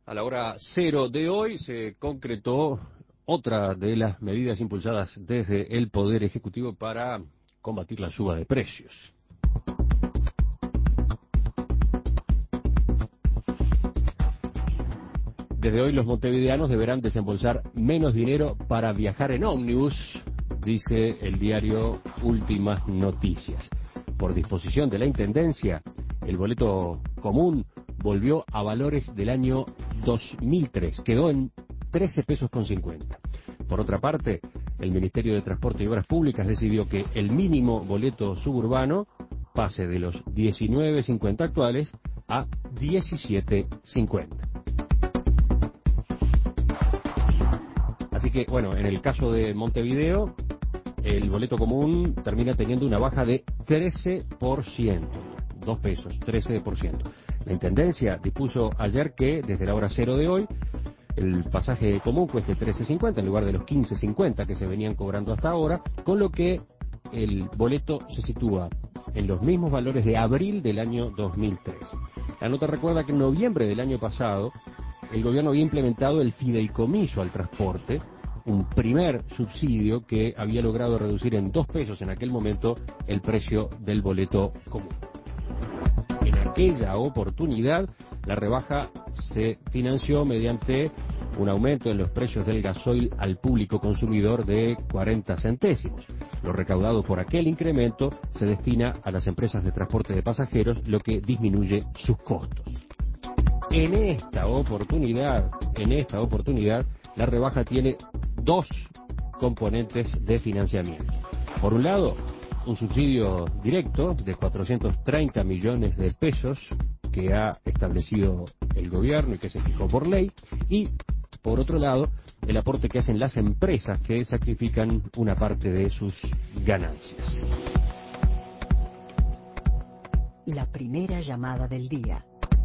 A la hora 0 de hoy se concretó otra de las medidas impulsadas desde el Poder Ejecutivo para combatir la suba de precios. Desde hoy los montevideanos deberán desembolsar menos dinero para viajar en ómnibus, dice el diario Últimas Noticias. Por disposición de la Intendencia, el boleto común volvió a valores del año 2003, quedó en 13 pesos con 50. Por otra parte, el Ministerio de Transporte y Obras Públicas decidió que el mínimo boleto suburbano pase de los 19.50 actuales a 17.50. Así que, bueno, en el caso de Montevideo, el boleto común termina teniendo una baja de 13%, 2 pesos, 13%. La Intendencia dispuso ayer que, desde la hora 0 de hoy, el pasaje común cueste 13.50 en lugar de los 15.50 que se venían cobrando hasta ahora, con lo que el boleto se sitúa en los mismos valores de abril del año 2003. La nota recuerda que en noviembre del año pasado, el gobierno había implementado el fideicomiso al transporte, un primer subsidio que había logrado reducir en 2 pesos en aquel momento el precio del boleto común. En aquella oportunidad, la rebaja se financió mediante un aumento en los precios del gasoil al público consumidor de 40 centésimos. Lo recaudado por aquel incremento se destina a las empresas de transporte de pasajeros, lo que disminuye sus costos. En esta oportunidad, la rebaja tiene dos componentes de financiamiento. Por un lado, un subsidio directo de 430 millones de pesos que ha establecido el gobierno y que se fijó por ley, y por otro lado, el aporte que hacen las empresas que sacrifican una parte de sus ganancias. La primera llamada del día.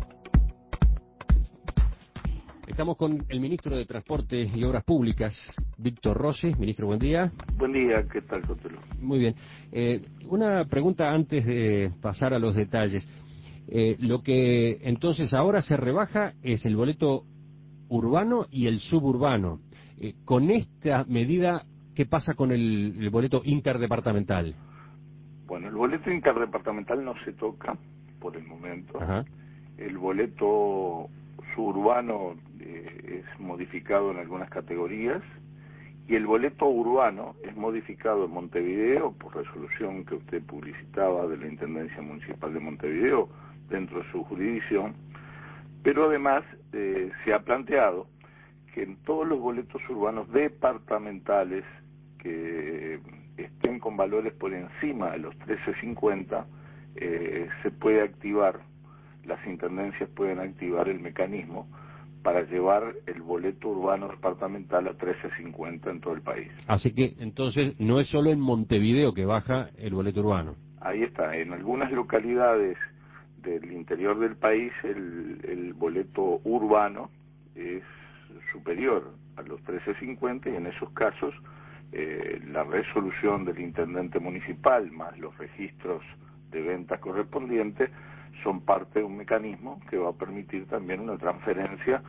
Estamos con el ministro de Transporte y Obras Públicas, Víctor Rossi. Ministro, buen día. Buen día, ¿qué tal, Sotelo? Muy bien. Una pregunta antes de pasar a los detalles. Lo que entonces ahora se rebaja es el boleto urbano y el suburbano. Con esta medida, ¿qué pasa con el boleto interdepartamental? Bueno, el boleto interdepartamental no se toca por el momento. Ajá. El boleto suburbano es modificado en algunas categorías y el boleto urbano es modificado en Montevideo por resolución que usted publicitaba de la Intendencia Municipal de Montevideo dentro de su jurisdicción, pero además se ha planteado que en todos los boletos urbanos departamentales que estén con valores por encima de los 13.50 se puede activar, las intendencias pueden activar el mecanismo para llevar el boleto urbano departamental a 13.50 en todo el país. Así que entonces no es solo en Montevideo que baja el boleto urbano. Ahí está, en algunas localidades del interior del país el boleto urbano es superior a los 13.50 y en esos casos la resolución del intendente municipal más los registros de ventas correspondientes son parte de un mecanismo que va a permitir también una transferencia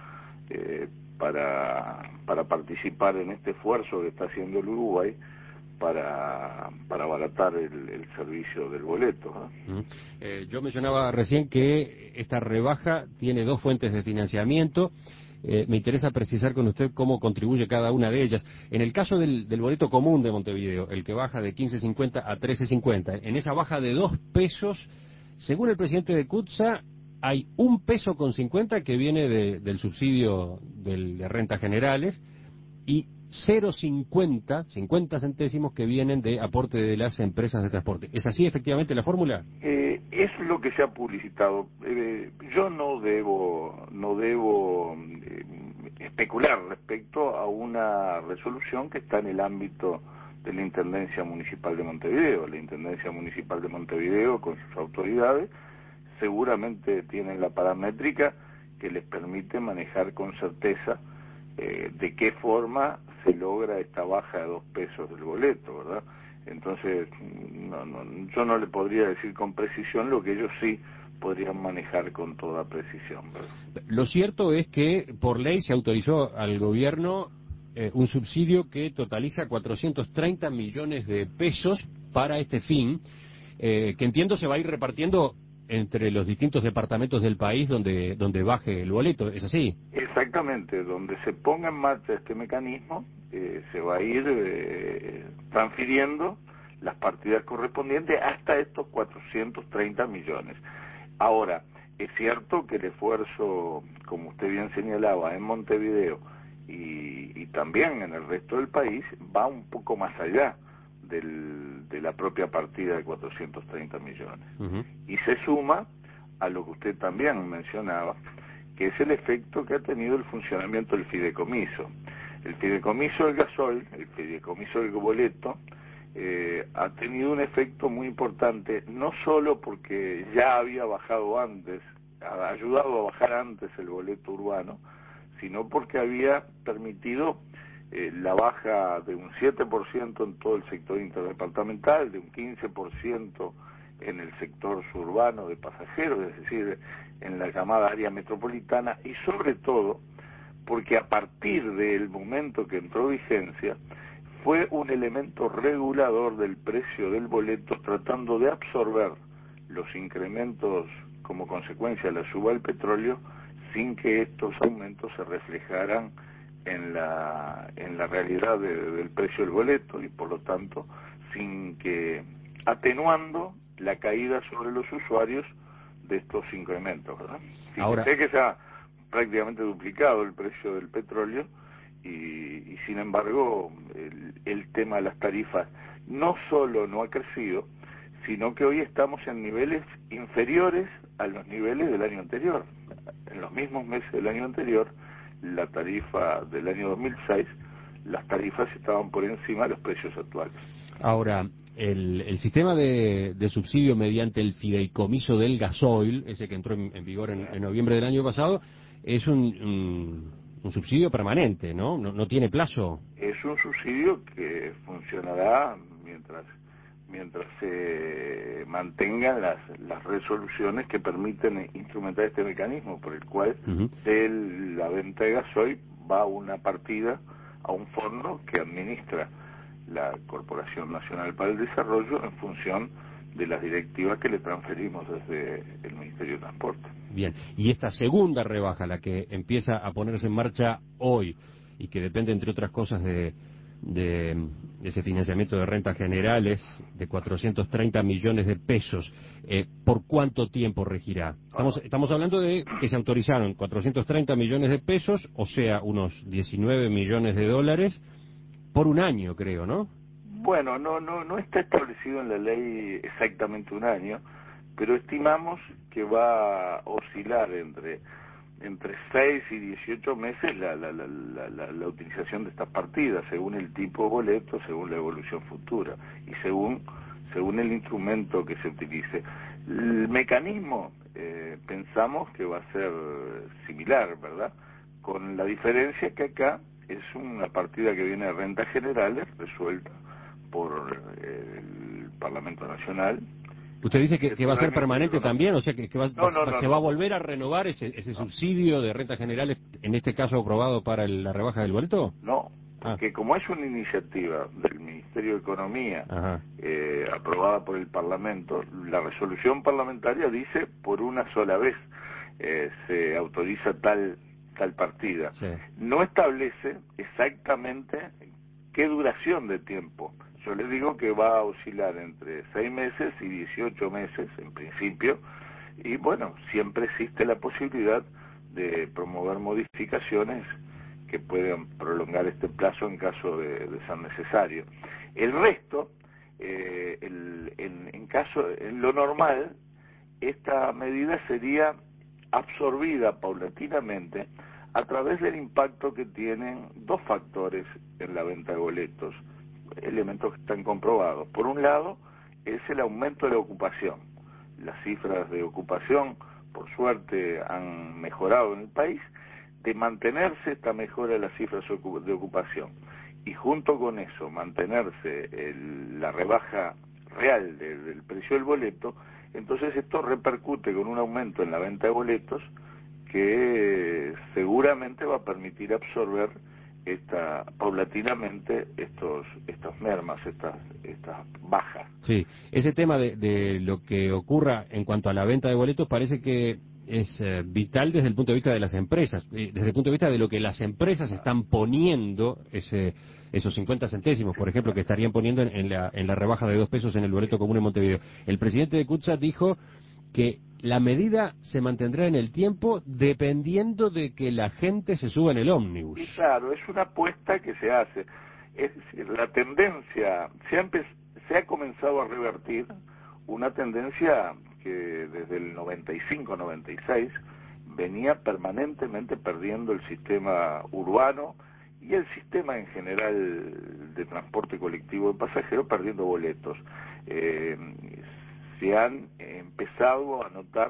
para participar en este esfuerzo que está haciendo el Uruguay para abaratar el servicio del boleto, ¿no? Yo mencionaba recién que esta rebaja tiene dos fuentes de financiamiento. Me interesa precisar con usted cómo contribuye cada una de ellas. En el caso del boleto común de Montevideo, el que baja de 15.50 a 13.50, en esa baja de 2 pesos, según el presidente de CUTSA, hay 1 peso con 50 que viene del subsidio de rentas generales y 0.50, 50 centésimos que vienen de aporte de las empresas de transporte. ¿Es así efectivamente la fórmula? Es lo que se ha publicitado. Yo no debo especular respecto a una resolución que está en el ámbito de la Intendencia Municipal de Montevideo. La Intendencia Municipal de Montevideo, con sus autoridades, seguramente tienen la paramétrica que les permite manejar con certeza de qué forma se logra esta baja de 2 pesos del boleto, ¿verdad? Entonces, yo no le podría decir con precisión, lo que ellos sí podrían manejar con toda precisión, ¿verdad? Lo cierto es que por ley se autorizó al gobierno un subsidio que totaliza 430 millones de pesos para este fin, que entiendo se va a ir repartiendo entre los distintos departamentos del país donde baje el boleto, ¿es así? Exactamente, donde se ponga en marcha este mecanismo, se va a ir transfiriendo las partidas correspondientes hasta estos 430 millones. Ahora, es cierto que el esfuerzo, como usted bien señalaba, en Montevideo y también en el resto del país, va un poco más allá de la propia partida de 430 millones. Uh-huh. Y se suma a lo que usted también mencionaba, que es el efecto que ha tenido el funcionamiento del fideicomiso. El fideicomiso del gasoil, el fideicomiso del boleto, ha tenido un efecto muy importante, no solo porque ya había bajado antes, ha ayudado a bajar antes el boleto urbano, sino porque había permitido la baja de un 7% en todo el sector interdepartamental, de un 15% en el sector suburbano de pasajeros, es decir, en la llamada área metropolitana, y sobre todo porque a partir del momento que entró vigencia, fue un elemento regulador del precio del boleto, tratando de absorber los incrementos como consecuencia de la suba del petróleo, sin que estos aumentos se reflejaran en la realidad del precio del boleto, y por lo tanto sin que atenuando la caída sobre los usuarios de estos incrementos, ¿verdad? Ahora, Fíjese que se ha prácticamente duplicado el precio del petróleo y sin embargo el tema de las tarifas no solo no ha crecido, sino que hoy estamos en niveles inferiores a los niveles del año anterior. En los mismos meses del año anterior, la tarifa del año 2006, las tarifas estaban por encima de los precios actuales. ahora el sistema de subsidio mediante el fideicomiso del gasoil, ese que entró en vigor en noviembre del año pasado, es un subsidio permanente, ¿no? No tiene plazo. Es un subsidio que funcionará mientras se mantengan las resoluciones que permiten instrumentar este mecanismo, por el cual Uh-huh. de la venta de gasoil va una partida a un fondo que administra la Corporación Nacional para el Desarrollo en función de las directivas que le transferimos desde el Ministerio de Transporte. Bien, y esta segunda rebaja, la que empieza a ponerse en marcha hoy y que depende, entre otras cosas, de ese financiamiento de rentas generales de 430 millones de pesos, ¿por cuánto tiempo regirá? Estamos hablando de que se autorizaron 430 millones de pesos, o sea, unos 19 millones de dólares, por un año, creo, ¿no? Bueno, no está establecido en la ley exactamente un año, pero estimamos que va a oscilar entre 6 y 18 meses la utilización de estas partidas, según el tipo de boleto, según la evolución futura y según el instrumento que se utilice. El mecanismo pensamos que va a ser similar, ¿verdad? Con la diferencia que acá es una partida que viene de rentas generales resuelta por el Parlamento Nacional. Usted dice que va a ser permanente también, o sea que se va a No. volver a renovar ese subsidio de rentas generales, en este caso aprobado para la rebaja del boleto. No, porque como es una iniciativa del Ministerio de Economía aprobada por el Parlamento, la resolución parlamentaria dice por una sola vez se autoriza tal partida. Sí. No establece exactamente qué duración de tiempo. Yo les digo que va a oscilar entre 6 meses y 18 meses en principio, y bueno, siempre existe la posibilidad de promover modificaciones que puedan prolongar este plazo en caso de ser necesario. El resto, en lo normal, esta medida sería absorbida paulatinamente a través del impacto que tienen dos factores en la venta de boletos, elementos que están comprobados. Por un lado, es el aumento de la ocupación. Las cifras de ocupación, por suerte, han mejorado en el país. De mantenerse esta mejora de las cifras de ocupación y junto con eso mantenerse la rebaja real del precio del boleto, Entonces esto repercute con un aumento en la venta de boletos que seguramente va a permitir absorber paulatinamente estos mermas, estas bajas. Sí, ese tema de lo que ocurra en cuanto a la venta de boletos parece que es vital desde el punto de vista de las empresas, desde el punto de vista de lo que las empresas están poniendo, esos 50 centésimos, por ejemplo, que estarían poniendo en la rebaja de 2 pesos en el boleto común en Montevideo. El presidente de CUTSA dijo que la medida se mantendrá en el tiempo dependiendo de que la gente se suba en el ómnibus. Y claro, es una apuesta que se hace. Es decir, la tendencia, se ha comenzado a revertir una tendencia que desde el 95-96 venía permanentemente perdiendo el sistema urbano y el sistema en general de transporte colectivo de pasajeros perdiendo boletos. Se han empezado a notar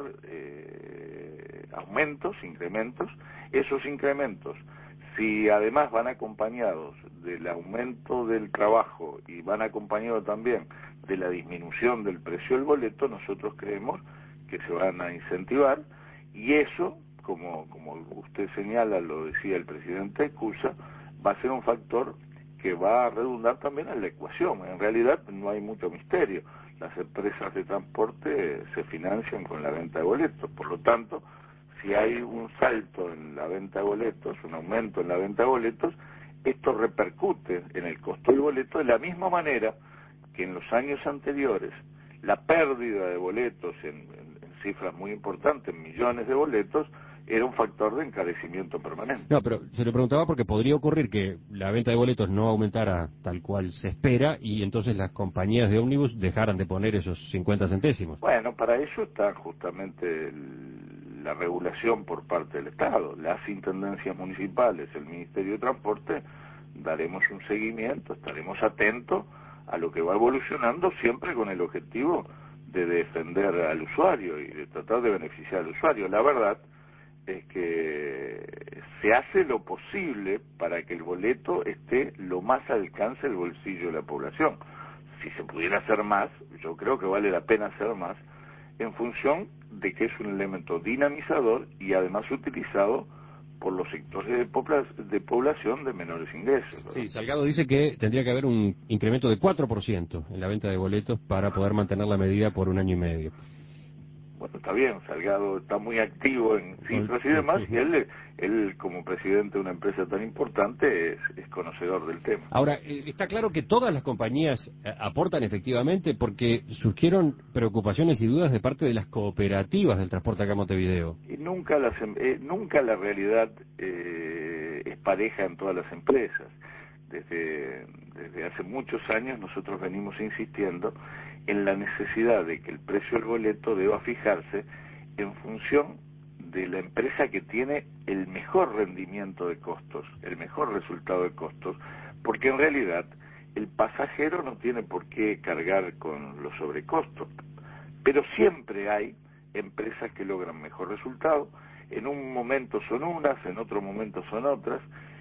incrementos. Esos incrementos, si además van acompañados del aumento del trabajo y van acompañados también de la disminución del precio del boleto, nosotros creemos que se van a incentivar, y eso, como usted señala, lo decía el presidente CUTSA, va a ser un factor que va a redundar también en la ecuación. En realidad no hay mucho misterio. Las empresas de transporte se financian con la venta de boletos, por lo tanto, si hay un salto en la venta de boletos, un aumento en la venta de boletos, esto repercute en el costo del boleto de la misma manera que en los años anteriores la pérdida de boletos en cifras muy importantes, en millones de boletos, era un factor de encarecimiento permanente. No, pero se lo preguntaba porque podría ocurrir que la venta de boletos no aumentara tal cual se espera y entonces las compañías de ómnibus dejaran de poner esos 50 centésimos. Bueno, para eso está justamente la regulación por parte del Estado. Las intendencias municipales, el Ministerio de Transporte, daremos un seguimiento, estaremos atentos a lo que va evolucionando, siempre con el objetivo de defender al usuario y de tratar de beneficiar al usuario. La verdad es que se hace lo posible para que el boleto esté lo más al alcance del bolsillo de la población. Si se pudiera hacer más, yo creo que vale la pena hacer más, en función de que es un elemento dinamizador y además utilizado por los sectores de población de menores ingresos, ¿verdad? Sí, Salgado dice que tendría que haber un incremento de 4% en la venta de boletos para poder mantener la medida por 1 año y medio. Bueno, está bien, Salgado está muy activo en cifras y demás, y él como presidente de una empresa tan importante es conocedor del tema. Ahora, está claro que todas las compañías aportan efectivamente, porque surgieron preocupaciones y dudas de parte de las cooperativas del transporte acá en Montevideo. Y nunca la realidad es pareja en todas las empresas. Desde hace muchos años nosotros venimos insistiendo en la necesidad de que el precio del boleto deba fijarse en función de la empresa que tiene el mejor rendimiento de costos, el mejor resultado de costos, porque en realidad el pasajero no tiene por qué cargar con los sobrecostos, pero siempre hay empresas que logran mejor resultado. En un momento son unas, en otro momento son otras,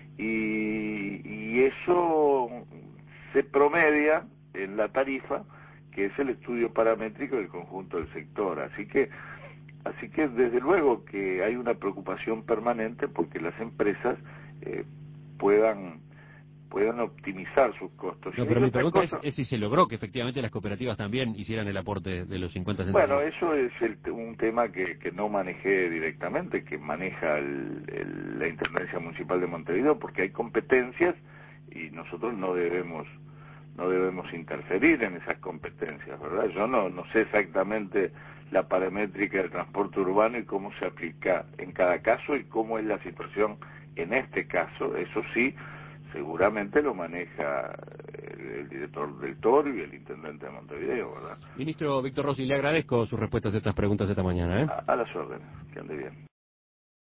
y eso se promedia en la tarifa, que es el estudio paramétrico del conjunto del sector. Así que desde luego que hay una preocupación permanente porque las empresas puedan optimizar sus costos. No, pero mi pregunta es si se logró que efectivamente las cooperativas también hicieran el aporte de los 50 centavos. Bueno, eso es un tema que no manejé directamente, que maneja la Intendencia Municipal de Montevideo, porque hay competencias y nosotros no debemos interferir en esas competencias, ¿verdad? Yo no sé exactamente la paramétrica del transporte urbano y cómo se aplica en cada caso y cómo es la situación en este caso. Eso sí, seguramente lo maneja el director del Toro y el intendente de Montevideo, ¿verdad? Ministro Víctor Rossi, le agradezco sus respuestas a estas preguntas esta mañana. A las órdenes, que ande bien.